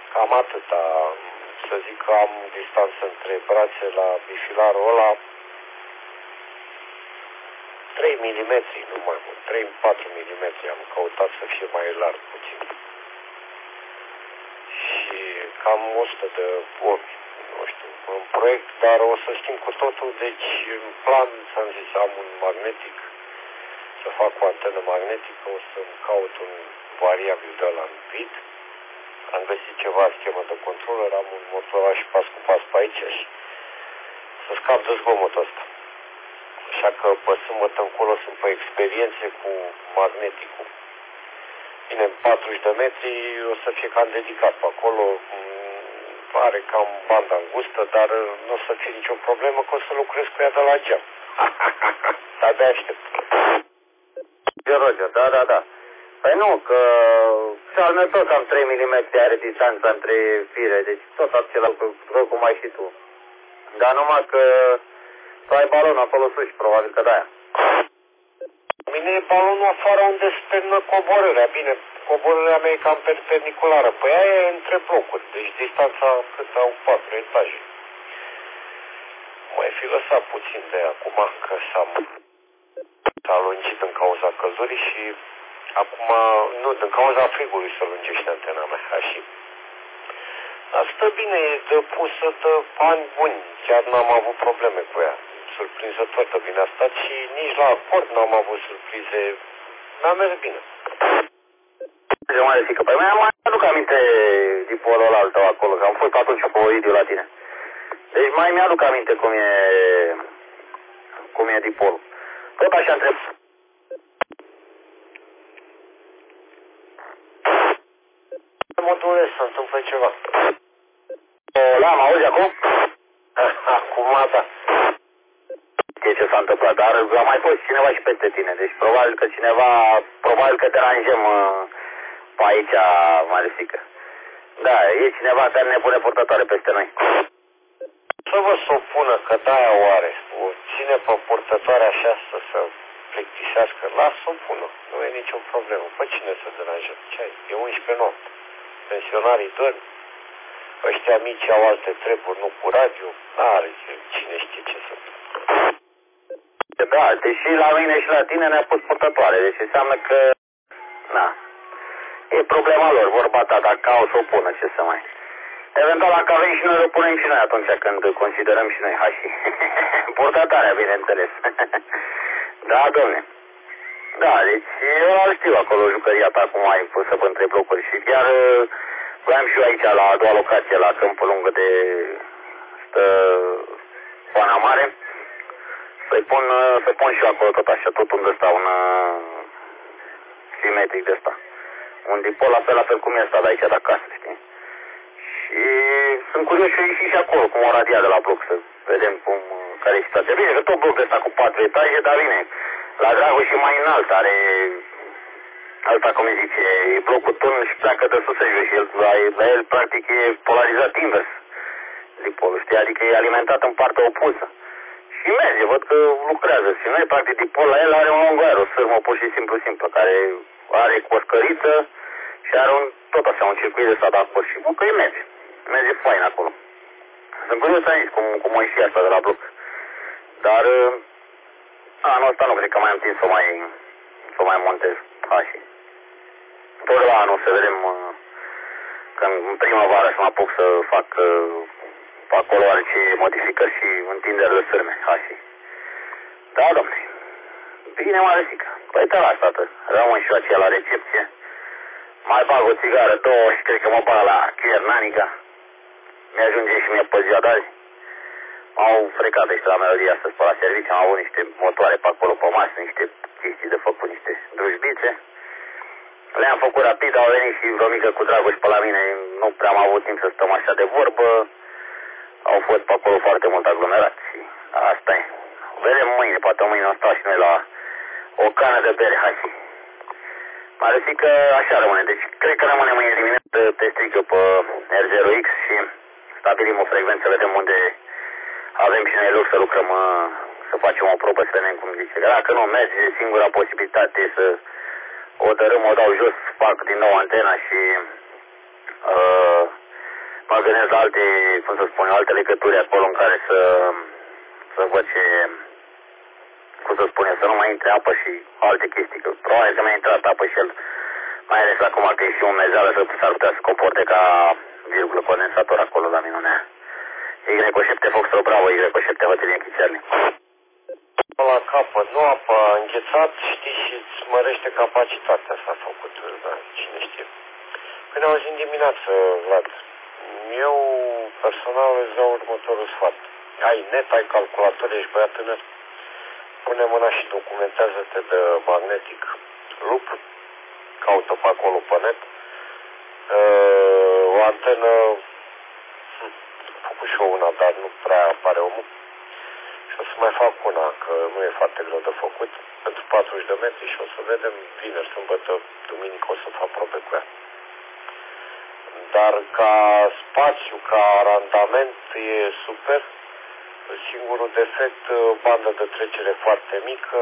Cam atâta. Să zic că am distanță între brațe la bifilarul ăla 3 mm, nu mai mult, 3-4 mm. Am căutat să fie mai larg puțin. Și cam 100 de ochi, nu știu, în proiect, dar o să schimb cu totul. Deci, în plan, ți-am zis, am un magnetic, să fac o antenă magnetică, o să-mi caut un variabil de ăla în bit. Am găsit ceva schemă de controller, am un motoraj pas cu pas pe aici și să scap de zgomotul ăsta. Așa că pe sâmbătă încolo sunt pe experiențe cu magneticul. Bine, 40 de metri o să fie cam dedicat pe acolo, are cam bandă îngustă, dar nu o să fie nicio problemă că o să lucrez cu ea de la geam. De-abia aștept. Roger, da. Păi nu, că și al meu tot cam 3 mm are distanța între fire, deci tot acela lucru cum ai și tu. Dar numai că tu ai balonul acolo sus, probabil că de-aia. Mine e balonul afară unde spernă coborârea. Bine, coborârea mea e cam perpendiculară. Păi aia e între blocuri, deci distanța cât au 4 etaje. Mai fi lăsat puțin de acum, că s-a lungit din cauza căldurii și acum, nu, din cauza frigului se lungește antena mea, așa. Dar stă bine, e de pusă de ani buni, chiar n-am avut probleme cu ea. Surprinzător de bine a stat și nici la acord n-am avut surprize, mi-a mers bine. Ce mai zic, păi mai aduc aminte dipolul ăla al tău acolo, că am fost atunci cu Oidiu la tine. Deci mai mi-aduc aminte cum e dipolul. Tot așa întreb. Modul să întâmplă ceva. L-am auzit acum? Acum, da. Ce s-a întâmplat, dar a mai fost cineva și peste tine, deci probabil că deranjăm pe aici, Marisică. Da, e cineva care ne pune purtătoare peste noi. Să vă supună că de-aia o are, o ține pe purtătoare așa să se plictisească, lasă-o pună, nu e nicio problemă. Pe cine să deranjăm? Ce ai? E 11 noapte. Pensionarii dorm, ăștia mici au alte treburi, nu cu radio, n-are cine știe ce să fie. Da, deși la mine și la tine ne-a pus purtătoare, deci înseamnă că, na, e problema lor, vorba ta, dacă au să o pună, ce să mai. Eventual, dacă avem și noi, o punem și noi atunci când considerăm și noi hașii. Purtătoarea, bineînțeles. Da, domne. Da, deci eu știu acolo jucăria ta cum ai pus să vă între blocuri și chiar vreau și eu aici la a doua locație, la Câmpul Lungă de Poana Mare, să pun și eu acolo tot așa, tot unde ăsta, un simetric de ăsta. Un dipol la fel cum e ăsta de aici de acasă, știi? Și sunt curios și acolo, cum o radia de la bloc, să vedem care e situația. Bine, că tot blocul ăsta cu 4 etaje, dar bine, la Dragoș și mai înalt, are, alta cum îi zice, e blocul tun și pleacă de sus în jos și la el practic e polarizat invers dipolul, știi? Adică e alimentat în partea opusă. Și merge, văd că lucrează. Și noi, practic, dipol la el are un lung aer, o sârmă pur și simplă, care are o scăriță și are tot așa, un circuit de stat acolo. Și bă, că îi merge. Merge fain acolo. Sunt curios aici, cum o ieși asta de la bloc. Dar anul ăsta nu cred că mai am timp să o mai montez. Așa. Tot la anul să vedem când în primăvară să mă apuc să fac acolo orice modificări și întinderi de sârme. Așa. Da, domnule. Bine, Marisică. Păi te las, tată. Rămân și eu aceea la recepție. Mai bag o țigară, 2 și cred că mă bag la Chiernanica. Mi-ajunge și mie pe ziua de azi. M-au frecat ăștia la Melodia astăzi pe la serviciu. Am avut niște motoare pe acolo pe masă, niște chestii de făcut, niște drujbițe. Le-am făcut rapid, au venit și vreo mică cu Dragoș pe la mine. Nu prea am avut timp să stăm așa de vorbă. Au fost pe acolo foarte mult aglomerați și asta e. Vedem mâine, poate mâine o stau și noi la o cană de bere, hai și. Mă zic că așa rămâne, deci cred că rămâne mâine dimineață, te stric eu pe R0X și stabilim o frecvență, vedem unde avem și noi loc să lucrăm, să facem o probă, să vedem cum zice. Dacă nu merge, singura posibilitate să o dărâm, o dau jos, fac din nou antena și mă gândesc la alte, cum să spun eu, alte legături acolo în care să văd ce, cum să spun eu, să nu mai intre apă și alte chestii. Că probabil că mi-a intrat apă și el, mai ales acum că e și umezeală, s-ar putea să comporte ca virgulă condensator acolo la minunea. Y7 Foxtrot Bravo, Y7 Hotelier Chicerni. La capăt, nu apă, a înghețat, știi, și îți mărește capacitatea, s-a făcut, da, cine știe. Când auzim dimineață, Vlad, eu personal îți dau următorul sfat. Ai net, ai calculator, ești băiat tânăr, pune mâna și documentează-te de magnetic loop, caută pe acolo pe net, o antenă, am făcut și eu una, dar nu prea apare omul. Și o să mai fac una, că nu e foarte greu de făcut, pentru 40 de metri și o să vedem vineri, sâmbătă, duminică o să fac probe cu ea. Dar ca spațiu, ca randament e super. Singurul defect, bandă de trecere foarte mică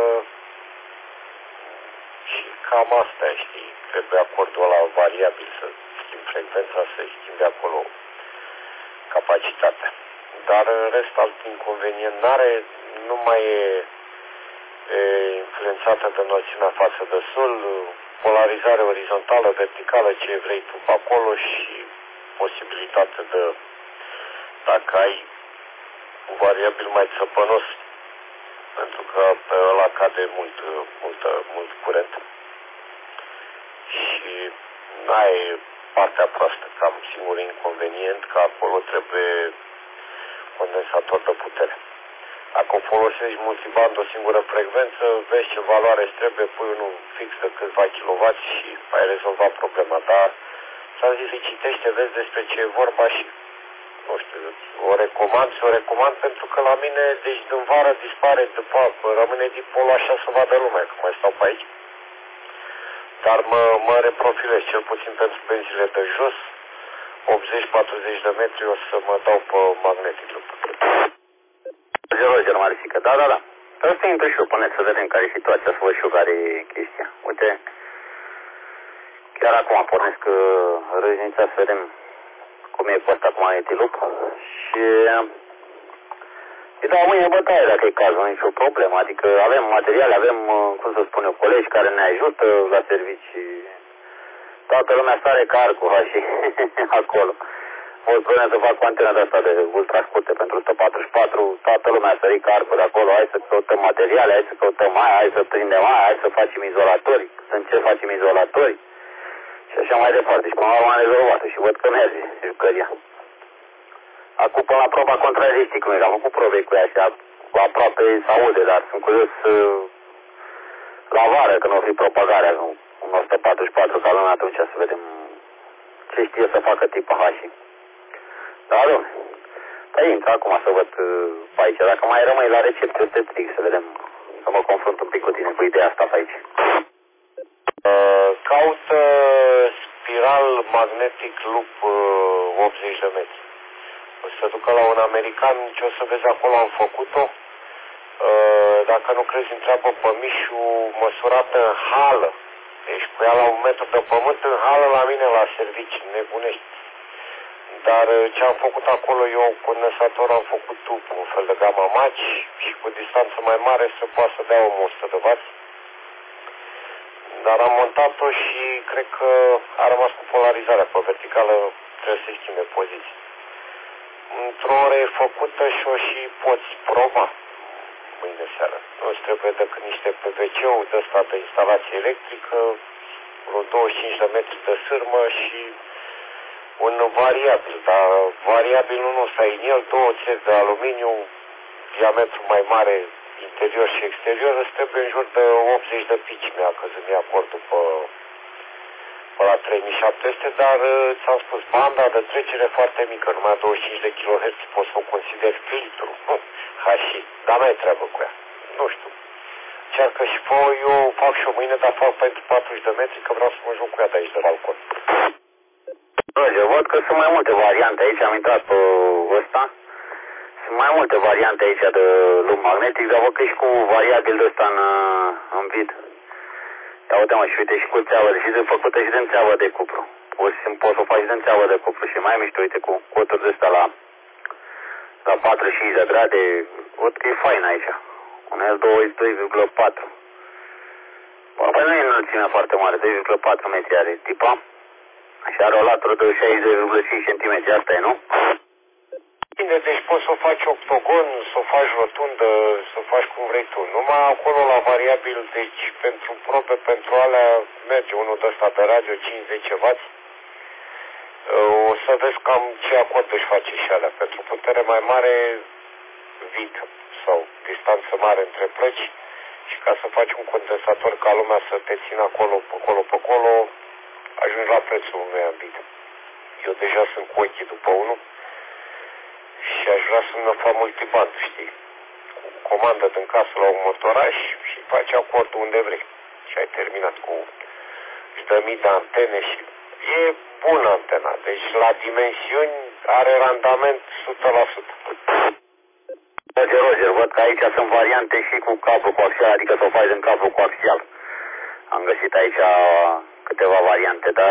și cam asta, știi, trebuie acordul ăla variabil, să schimbi frecvența, să schimbi acolo capacitatea. Dar în rest, alt inconvenient n-are, nu mai e influențată de noțiunea față de sol, polarizare orizontală, verticală, ce vrei tu pe acolo și posibilitate de, dacă ai un variabil mai țăpănos, pentru că pe ăla cade mult curent. Și n-ai partea proastă, cam singurul inconvenient, că acolo trebuie condensator de putere. Dacă folosești multiband o singură frecvență, vezi ce valoare îți trebuie, pui unul fix de câțiva kW și ai rezolvat problema. Dar ți-am zis, îi citește, vezi despre ce e vorba și, nu știu, o recomand pentru că la mine, deci din vară dispare, după rămâne dipolul așa să vadă lumea, că mai stau pe aici. Dar mă reprofilez, cel puțin pentru benzile de jos, 80-40 de metri o să mă dau pe magnetic. Roger Marisică, da. Trebuie să intru și eu, până să vedem care e situația, să văd și eu care e chestia. Uite, chiar acum pornesc răznița să vedem cum e pe ăsta cu magnetic loop și îi dau mâine bătaie dacă e cazul, nu e nicio problemă. Adică avem materiale, avem, cum să spun eu, colegi care ne ajută la servicii. Toată lumea stare ca arcul și acolo. O spunem să fac cu antena de asta de ultra scurte pentru 144, toată lumea a sărit carcuri acolo, hai să căutăm materiale, hai să căutăm aia, hai să prindem aia, hai să facem izolatori, să ce facem izolatori și așa mai departe. Și până la urmă am rezolvat și văd că merge jucăria. Acum până la proba contraristic, cum e, am făcut probe cu ea și aproape se aude, dar sunt curios la vară când o fi propagarea în 144 ca lumea atunci să vedem ce știe să facă tipa H. Da, dom'le. Păi intră acum să văd pe aici. Dacă mai rămâi la recepție, o să te trig să vedem, să mă confrunt un pic cu tine cu ideea asta pe aici. Caută spiral magnetic loop 80 de metri. O să te ducă la un american, ce o să vezi acolo, am făcut-o. Dacă nu crezi, întreabă pe Mișu, măsurată în hală. Deci cu ea la 1 metru de pământ în hală la mine la servici, nebunești. Dar ce am făcut acolo, eu condensator am făcut tub, un fel de gamma match și cu distanță mai mare se poate să dea 100 de W. Dar am montat-o și cred că a rămas cu polarizarea pe verticală, trebuie să-i schimbe poziții. Într-o oră e făcută și o și poți proba mâine seară. Nu-ți trebuie decât niște PVC-uri de ăsta de instalație electrică, vreo 25 de metri de sârmă și un variabil, dar variabilul nu stai în el, 2 țevi de aluminiu, diametru mai mare interior și exterior, îți trebuie în jur de 80 de pici, mi-a căzut mie acordul pe la 3700, dar ți-am spus, banda de trecere foarte mică, numai 25 de kHz, poți să o consideri filtru, hași, dar mai treabă cu ea, nu știu. Încearcă și fă, eu fac și o mâine, dar fac pentru 40 de metri, că vreau să mă joc cu ea de aici, de balcon. Eu văd că sunt mai multe variante aici, am intrat pe ăsta. Sunt mai multe variante aici de loop magnetic, dar văd că și cu variabil de ăsta în vid. Ia uite mă, și uite și cu țeavă, și de făcută și de țeavă de cupru. pur și simplu poți să o faci din țeavă de cuplu și mai mișto, uite, cu coturi de astea la 45 de grade, văd că e fain aici. Un L2,4. Păi nu e înălțimea foarte mare, 2,4 metri are tipa. Și are o latură de 60,5 cm, asta e, nu? Bine, deci poți să o faci octogon, să o faci rotundă, să o faci cum vrei tu. Numai acolo la variabil, deci pentru probe, pentru alea, merge unul de ăsta de radio, 5-10W. O să vezi cam ce acord își face și alea. Pentru putere mai mare, vid sau distanță mare între plăci și ca să faci un condensator ca lumea să te țină acolo, pe acolo, ajungi la prețul unui ambit. Eu deja sunt cu ochii după unul și aș vrea să-mi fac multiband, știi? Cu comandă din casă la un motoraj și faci acordul unde vrei. Și ai terminat cu... își dă mii de antene și... E bună antena, deci la dimensiuni are randament 100%. Roger, văd că aici sunt variante și cu cablu coaxial, adică să o faci în cablu coaxial. Am găsit aici câteva variante, dar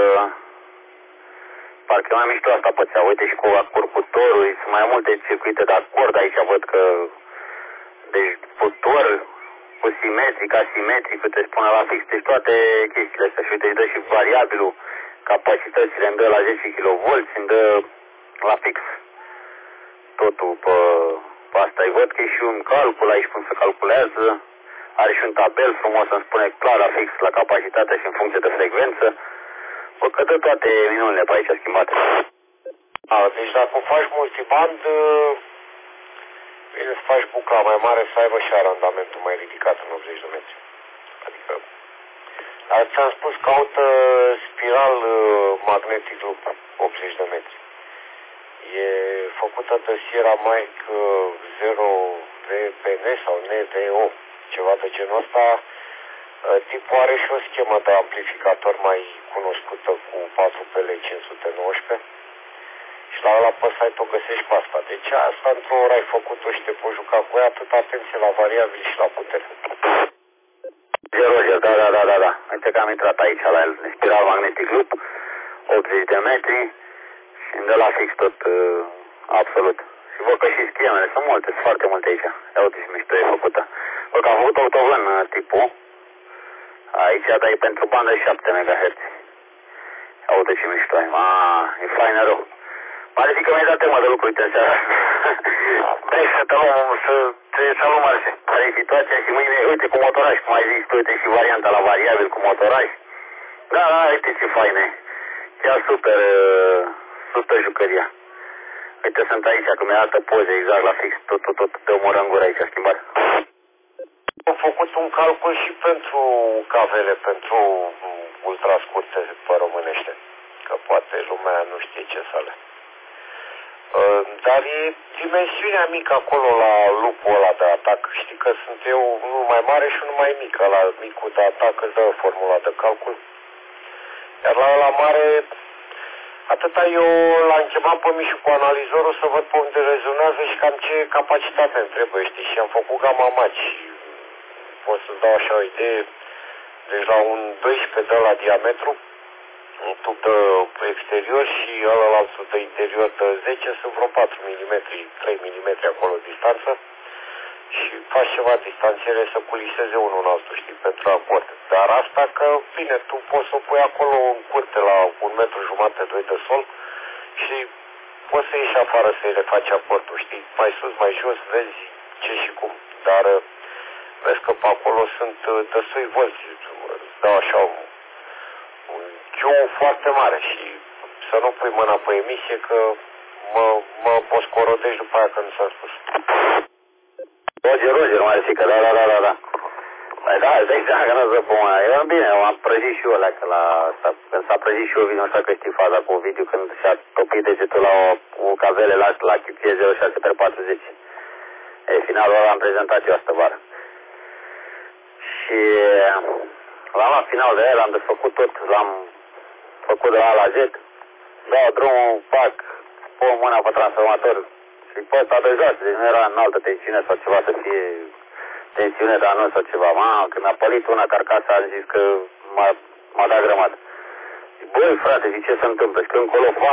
parcă e mai mișto asta pe țea. Uite și cu acurcutorul, sunt mai multe circuite de acord aici, văd că... Deci putor, cu simetric, asimetric, te spune la fix, deci toate chestiile astea. Și uite, își dă și variabilul, capacitățile, îmi dă la 10 kV, îmi dă la fix. Totul pe asta. Îi văd că e și un calcul aici cum se calculează. Are și un tabel frumos, îmi spune clar la fix la capacitatea și în funcție de frecvență. Bă, că dă toate minunile pe aici schimbate. Deci dacă o faci multiband, bine să faci bucla mai mare să aibă și randamentul mai ridicat în 80 de metri. Adică, ți-am spus, caută spiral magnetic loop 80 de metri. E făcută de Sierra Mike 0VPN sau NVO, ceva de genul ăsta. Tipul are și o schemă de amplificator mai cunoscută cu 4PL519 și la ăla pe site o găsești pe asta. Deci asta într-o oră ai făcut-o și te poți juca cu ea, atât atenție la variabil și la putere. Roger, da. Uite că am intrat aici la el, spiral magnetic loop, 80 de metri și de la fix tot absolut. Și văd că și schemele sunt multe, sunt foarte multe aici. Ia uite și mișto e făcută. Văd că am făcut octogon tipul. Aici, dar e pentru bandă 7 MHz. Ia uite ce mișto e. E faină rău. Pare că mi-ai dat tema de lucru, uite, în seara asta. Vrei să te luăm așa. Care e situația și mâine, uite, cu motoraj, cum ai zis, uite și varianta la variabil cu motoraj. Da, uite ce faină e. Chiar super jucăria. Uite, sunt aici, că mi-a arată poze exact la fix, tot de omoră în gură aici, schimbat. Am făcut un calcul și pentru cavele, pentru ultrascurte pe românește, că poate lumea nu știe ce să le. Dar e dimensiunea mică acolo la lupul ăla de atac. Știi că sunt eu unul mai mare și unul mai mic. La micul de atac îți dă formula de calcul. Iar la ăla mare, atâta eu l-am chemat pe Mișu cu analizorul să văd pe unde rezonează și cam ce capacitate îmi trebuie, știi? Și am făcut gamma maci. Pot să-ți dau așa o idee. Deci la un 12 de la diametru, un tub de exterior și ălălalt de interior de 10 sunt vreo 4 mm, 3 mm acolo distanță și faci ceva distanțiere să culiseze unul în altul, știi, pentru acord. Dar asta că, bine, tu poți să o pui acolo în curte la 1,5 m, 2 de sol și poți să ieși afară să-i le faci acordul, știi, mai sus, mai jos, vezi ce și cum. Dar vezi că pe acolo sunt destui volți, îți dau așa un ciu foarte mare și să nu pui mâna pe emisie că mă poți corodești după aia că nu s-a spus. Roger, mai zic că da. Păi da, îți dai seama că nu se pune. Eu bine, m-am prăjit și eu alea, că când s-a prăjit și eu, nu știu că știi faza cu Ovidiu, când și-a topit degetul la o cavele la chiție 06x40. Finalul ăla am prezentat eu astă vară. Și l-am luat final de el, am desfăcut tot, l-am făcut de la A la Z, dau drumul, fac, pun mâna pe transformator și pe ăsta de jos, deci nu era în altă tensiune sau ceva să fie tensiune de anunț sau ceva. Când mi-a pălit una carcasa, am zis că m-a dat grămadă. băi frate, și ce se întâmplă? Și că încolo